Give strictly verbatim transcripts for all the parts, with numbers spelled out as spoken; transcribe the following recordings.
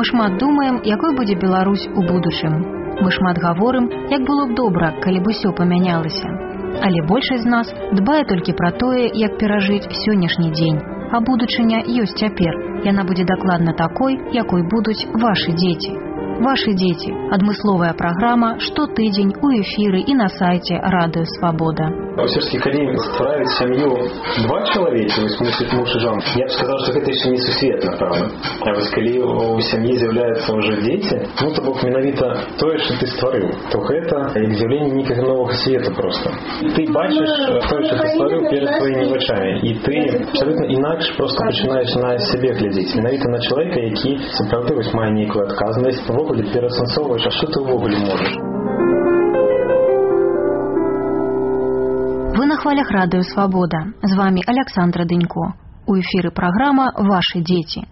Мы шмат думаем, якой будзе Беларусь у будучым. Мы шмат гаворым, як было б добра, калі б усё памянялася. Але большасць з нас дбае толькі пра тое, як перажыць сённяшні дзень. А будучыня ёсць цяпер. Яна будзе дакладна такой, якой будуць вашы дзеці. Ваши дети. Адмысловая программа штотыдзень у эфиры и на сайте Радио Свобода. Все-таки, когда ствараюць семью два человека, в смысле муж и жена, я бы сказал, что это еще не сусветна, правда. А вот когда у семьи з'являются уже дети, ну то бок менавіта тое, что ты стварыў. Только это явление некого нового света просто. Ты бачишь то, что ты стварыў перед своими вачами, и ты абсолютно инакше просто начинаешь на себе глядеть. Менавіта на человека, який сапраўды мае некую адказнасць, ввогуле перасэнсоўваеш, а что ты ввогуле можешь. Вы на хвалях Радио Свобода. С вами Александра Дынько. У эфиры программа «Ваши дети».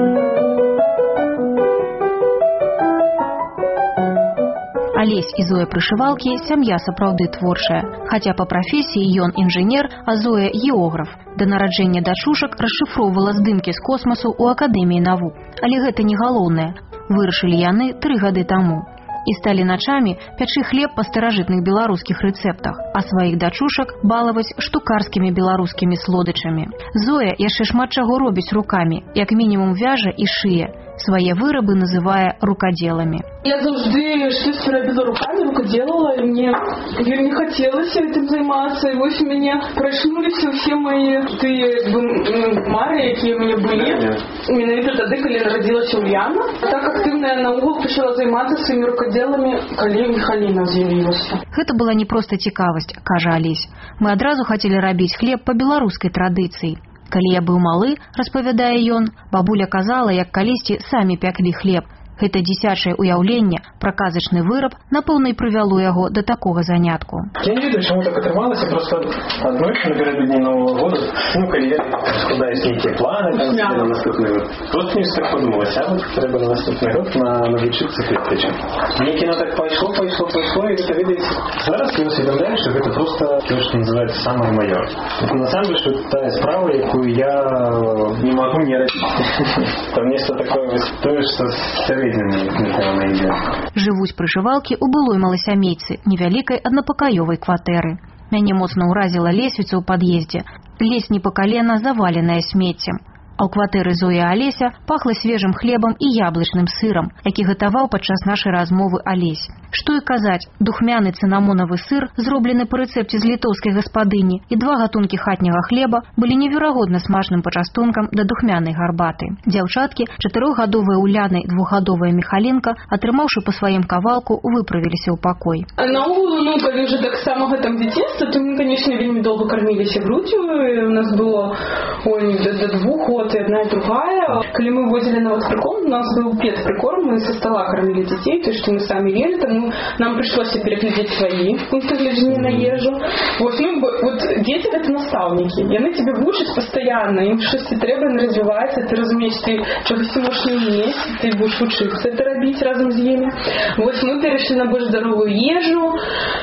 Алесь і Зоя прышывалкі – сям'я сапраўды творчая. Хаця па прафесіі ён інжынер, а Зоя – географ. Да нараджэння дачушак расшыфроўвала здымкі з космасу ў Акадэміі навук. Але гэта не галоўнае. Вырашылі яны тры гады таму. І сталі начамі пячы хлеб па старажытных беларускіх рэцэптах, а сваіх дачушак балаваць штукарскімі беларускімі слодычамі. Зоя яшчэ шмат чаго робіць рукамі, як мінімум вяжа і шые. Свае вырабы называе рукаделами. Я завжди щось робила руками, рукоделала, і мені вельми хотілося цим займатися. І ось у мене проснулися всі мої ті мари, які у мене були. Менавіта тоді, коли народилася Ульяна. Так активно я наогул почала займатися своїми рукоделами, коли Михаліна з'явилася. Гэта была не проста цікавасць, кажа Алесь. Мы адразу хацелі рабіць хлеб па беларускай традыцыі. Калі я быў малы, распавядае ён, бабуля казала, як калісьці самі пяклі хлеб. Гэта дзіцячае ўяўленне, праказачны выраб, напэўна, і прывяло яго да такога занятку. Я не ведаю, чаму так атрымалася, просто адной напередодні Нового года, ну, калі я складаюсь нейкія планы, там, на наступны год, просто не так подумалася, а вот трэба на наступны год на навучыцца клетчам. Мне кіно так пайшло, пайшло, пайшло, і гэта, ведаеце, зараз я усведомляю, што гэта просто то, што называецца самое маё. Это на самом деле, что та справа, якую я не могу не рабіць. Там нешта такое, тое, што Жывуць прышывалкі ў былой маласямейцы, невялікай аднапакаёвай кватэры. Мяне моцна ўразіла лесвіца ў пад'ездзе. Лесні па калена заваленая смеццем. А ў кватэры Зоі Алеся пахла свежым хлебам і яблычным сырам, які гатаваў падчас нашай размовы Алесь. Што і казаць, духмяны цынамонавы сыр, зроблены па рэцэпце з літоўскай гаспадыні, і два гатункі хатняга хлеба былі неверагодна смачным пачастункам да духмянай гарбаты. Дзяўчаткі, чатырохгадовая Уляна і двухгадовая Михалінка, атрымаўшы па сваім кавалку, выправіліся ў пакой. Наогул, ну, калі ўжо так самага там дзяцінства, то мы, конечно, вельмі доўга карміліся груддю. У нас было ой, до, до двух год и одна и другая. Когда мы возили на восприкорм, у нас был педприкорм, мы со стола кормили детей, то есть что мы сами ели, там нам пришлось переглядеть свои пункты глядения на ежу. Вот, ну, вот дети это наставники, и они тебе вучат постоянно, им что-то требовано развивается, ты разумеешь, ты чогось можешь не уметь, ты будешь учиться это робить разом с ними. Вот мы перешли на больш здоровую ежу.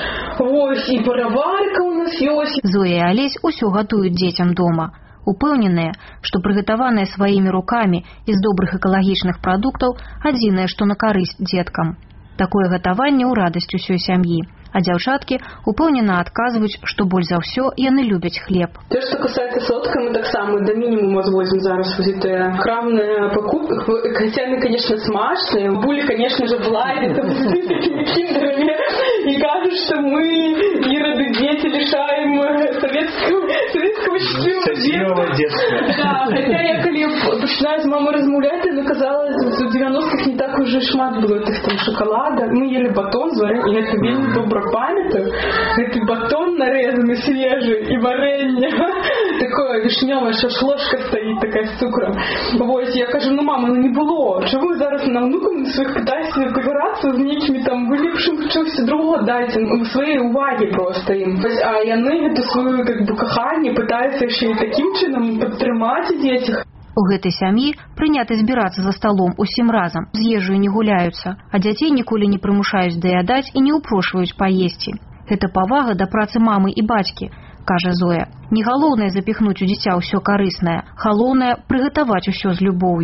Ось, і параварка у нас ёсць. Зоя і Алесь усё гатуюць дзецям дома. Упэўненыя, што прыгатаванае сваімі рукамі і з добрых экалагічных прадуктаў адзінае, што на карысць дзеткам. Такое гатаванне ў радасць усёй сям'і. А дзяўчаткі упэўнена адказваюць, што больш за ўсё яны любяць хлеб. То, што касаецца сотка, мы таксама да мінімума звозім зараз гэтыя крамныя пакупкі. Хаця яны, конечно, смачныя. Були, конечно же, в лайве, там, с такими киндерами. И кажут, что мы, ироды, дети, лишаем советского, советского счастливого детства. Да, хотя я, когда починаю с мамой размовлять, она казалось, в девяностых не так уже шмат было этих там шоколада. Мы ели батон, и это вельми добро памятаю. Это батон нарезанный свежий и варенье. Такое вишневое, шашлошка стоит такая с цукром. Вот, я кажу, ну мама, ну не было. Чого ви зараз на внукам своїх питаєтеся повиратися з некими там виліпшим чогось другого дайте, своєї уваги просто їм. А яны эту свою как бы кохання питаються ще і таким чином підтримати дітей. У гэтай сям'і прынята збірацца за сталом усім разам, з ежаю не гуляюцца, а дзяцей ніколі не прымушаюць даядаць і не ўпрошваюць паесці. Гэта павага да працы мамы і бацькі, кажа Зоя. Не галоўнае запіхнуць у дзіця ўсё карыснае, галоўнае прыгатаваць усё з любоўю.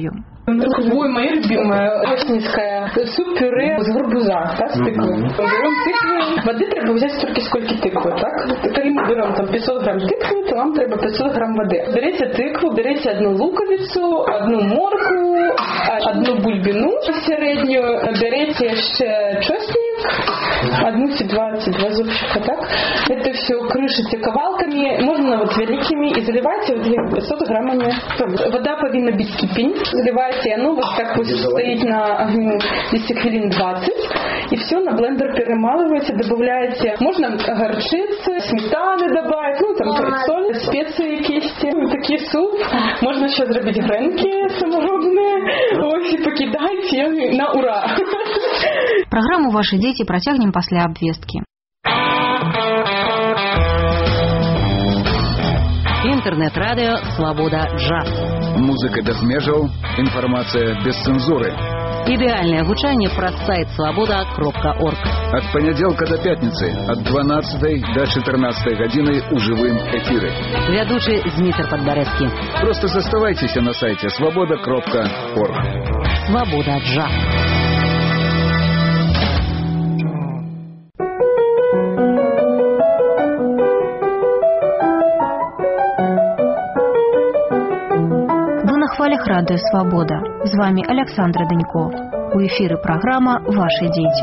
Ой, моя любимая осеньская суп-пюре з гарбуза, так, з тыквы. Берем тыквы, воды треба взять столько, сколько тыквы, так? Коли мы берем там пятьсот грамм тыквы, то нам треба пятьсот грамм воды. Берете тыкву, берете одну луковицу, одну моркву, одну бульбину середнюю, берете ще чеснок, одну ці два, ці два зубчика, так? Это все крышите ковалками, можно вот великими, и заливайте вот пятьсот граммами. Вода повинна быть кипень, заливайте, и оно вот так вот стоит на огню десять хвилин двадцать, и все на блендер перемалываете, добавляете, можно горчицы, сметаны добавить, ну там соль, специи, кисти, ну, такие суп, можно еще зробить гренки саморобные, ой, и покидайте на ура. Программу «Ваши дети» протягнем после обвестки. Интернет-радио «Свобода Джаз». Музыка без межаў, информация без цензуры. Идеальное гучание про сайт свобода кропка орг. От понеделка до пятницы, от дванадцатой до четырнадцатой гадзіны у живым эфире. Ведущий Змитр Подборецкий. Просто заставайтесь на сайте свобода кропка орг. Свобода Джаз. Радио «Свобода». С вами Александра Данько. У эфира программа «Ваши дети».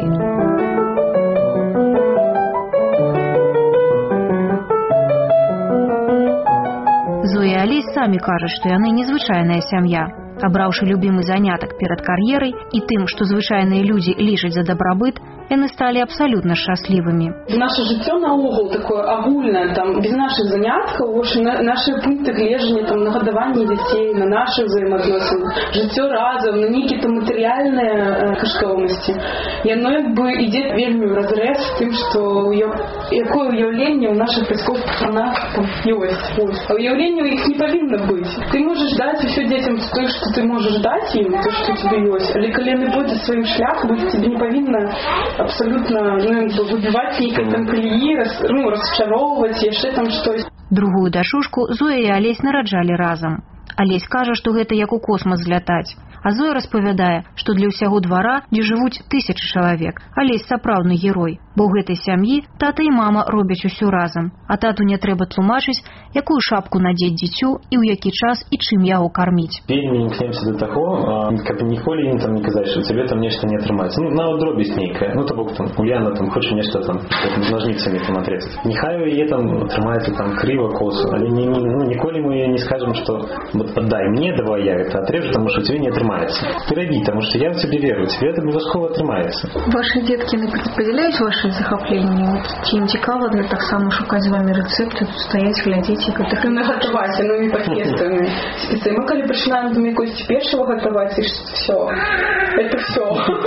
Зоя и Олесь самі кажуть, што яны незвычайная сям'я. Абраўшы любімы занятак перад кар'ерай і тым, што звычайныя людзі лічаць за дабрабыт, яны сталі абсалютна шчаслівымі. Наше жыццё наогул такое агульнае, там без нашых заняткаў, на наши пункты гледжання, там на гадаванне дзяцей, на наши взаимоотносины, жыццё разам, на нейкія там матэрыяльныя каштоўнасці. Яно як бы ідзе вельмі разрэз з тым, што якое ўяўленне ў нашых бацькоў пра нас там ёсць. А ўяўленне ў іх не павінна быць. Ты можаш даць усё дзецям тое, што ты можаш даць ім, то, што у тебе ёсць, але калі яны пойдуць сваім шляхам, тебе не павінна абсолютно ну, выбивать нейкие там колеи, рас, ну, расчаровывать, яшчэ там штось. Другую дачушку Зоя і Алесь нараджалі разам. Алесь кажа, што гэта як у космас злятаць. А Зоя распавядае, што для ўсяго двара, дзе жывуць тысячы чалавек, Алесь сапраўдны герой, бо ў гэтай сям'і тата і мама робяць усё разам, а тату не трэба тлумачыць, якую шапку надзець дзіцю і ў які час і чым яго карміць. Вельмі імкнемся да таго, каб ніколі ім там не казаць, што цябе там нешта не атрымаецца. Ну, нават дробязь нейкая. Ну, то бок там Уляна там хоча нешта там ножніцамі там атрезаць. Нехай яе там атрымаецца там крыва косу, але не, не, ну, ніколі мы не скажем, што вот отдай мне, давай я это отрежу, потому что тебе не отрымается. Ты роби, потому что я в тебе верю, тебе это обовязково отрымается. Ваши детки не поделяють ваше захоплення? Чи їм цікаво так само шукати з вами рецепти, тут стоять, глядіть, як это наготувати, ну не пакетами. Спецы. Мы коли починаем там якось пешего готовать, и все. Это все.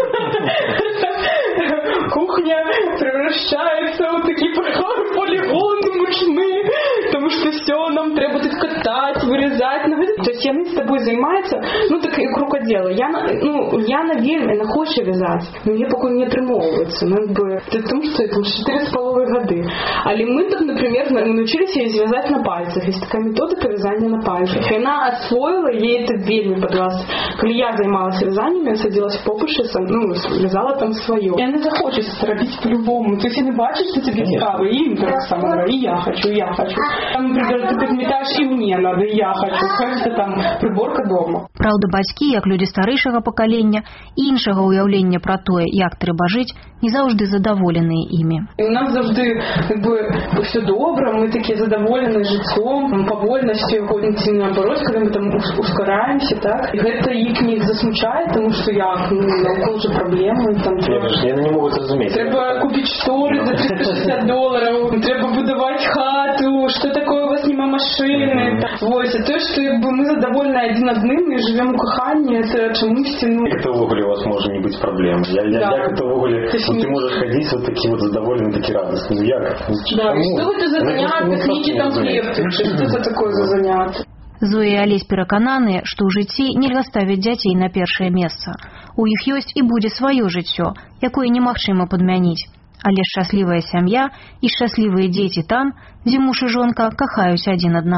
Кухня превращается в такие полигоны мучные, потому что все, нам треба тут катать, вырезать. То есть яны с тобой займаються, ну так як рукоділи. Я, ну, я навірю, я хочу в'язати, но я поки не отримовується. Ну, якби, це тому, що там чотири з половиною годи. Але ми тут, наприклад, ми навчилися її зв'язати на пальцях. Є така методика в'язання на пальцях. І вона освоїла, їй це вельми подобалось. Коли я займалася в'язанням, я садилась в попуші, ну, в'язала там своє. Я не захочу це робити по-любому. Тобто я не бачу, що тобі цікаво. І їм так само, і я хочу, і я хочу. Там, наприклад, ти підмітаєш, і мені треба, і я хочу. Кажется, там приборка дома. Праўда, бацькі, як людзі старэйшага пакалення і іншага ўяўлення пра тое, як трэба жыць, не заўжды задаволеныя імі. І у нас заўжды как бы все добра, мы такія задаволеныя жыццём, павольнасцю, ходзіць наоборот, калі мы там ускараемся, так? І гэта іх не засмучае, тому што як, ну, навкол же праблемы, там трэба. Яны не могуць разумець. Трэба купіць шторы за триста шестьдесят долларов, трэба будаваць хату, што такое у вас нема машины. Вось, а то, што якби мы задаволены адзін адным і живем у каханні, це чомусь, ну... Як это ввогуле у вас може не бути проблем? Я, я, да. Як это ввогуле... Вот ты можешь ходить вот такие вот задоволенные, такие радостные. Ну, як? Да, ну, что это за занятки, книги там хлебцы, что это такое за занятки? Зоя і Алесь перакананыя, што ў жыцці нельга ставіць дзяцей на першае месца. У іх ёсць і будзе сваё жыццё, якое немагчыма падмяніць. Але шчаслівая сям'я і шчаслівыя дзеці там, дзе муж і жонка кахаюць адзін аднаго.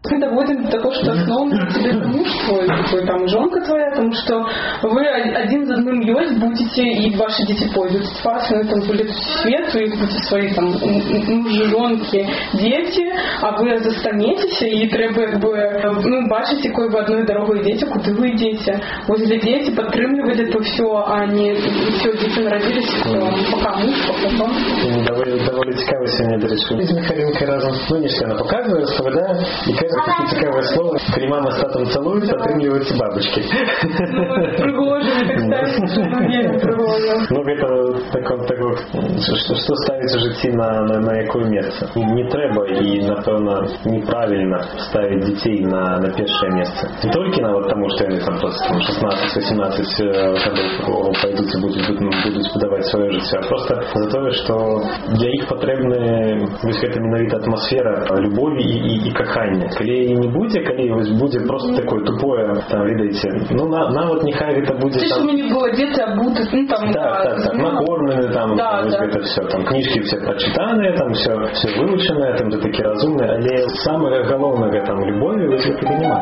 Мы доводим до того, что основное тебе это муж твой, такой, там, жонка твоя, потому что вы один за одним ёсть будете, и ваши дети пойдут с вас, они там будут в свет, и будете свои там мужи, жонки, дети, а ви застанетеся, і треба, якби, ну, бачити, якою ви одною дорогою йдете, куди ви йдете. Ось для дітей підтримувати це все, а не все, діти народились, все, пока муж, пока дом. Доволі, доволі цікаво сьогодні дорішли. З Михайлінкою разом, ну, ніж вона показує, розповідає, і каже таке цікаве слово, коли мама з татом цілуються, отримлюються бабочки. Ну, пригоже, так ставить, що вельми пригоже. Ну, это такого, такого, що, що ставить в житті на, на, на яке місце. Не треба і, напевно, неправильно ставить детей на, на первое место. Не только на вот тому, что они там просто шестнадцать-восемнадцать годов пойдут и будут, будут подавать свое життя, а просто за то, что для их потребны вось гэта менавіта атмосфера любові і, і, і кахання. Калі її не буде, калі вось буде просто такое тупое, там, видите, ну, на, на вот нехай это будет там... Чтобы не было дети обуты, ну, там, да, да, так, так, ну, накормлены, там, да, вось да. это все, там, книжки все прочитанные, там, все, все выученное, там, такі разумные, але самое главное, там, любові, вось гэтага нема.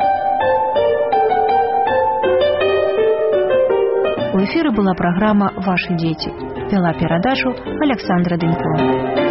У эфіры была праграма «Ваши дети». Вела перадачу Александра Дынькова.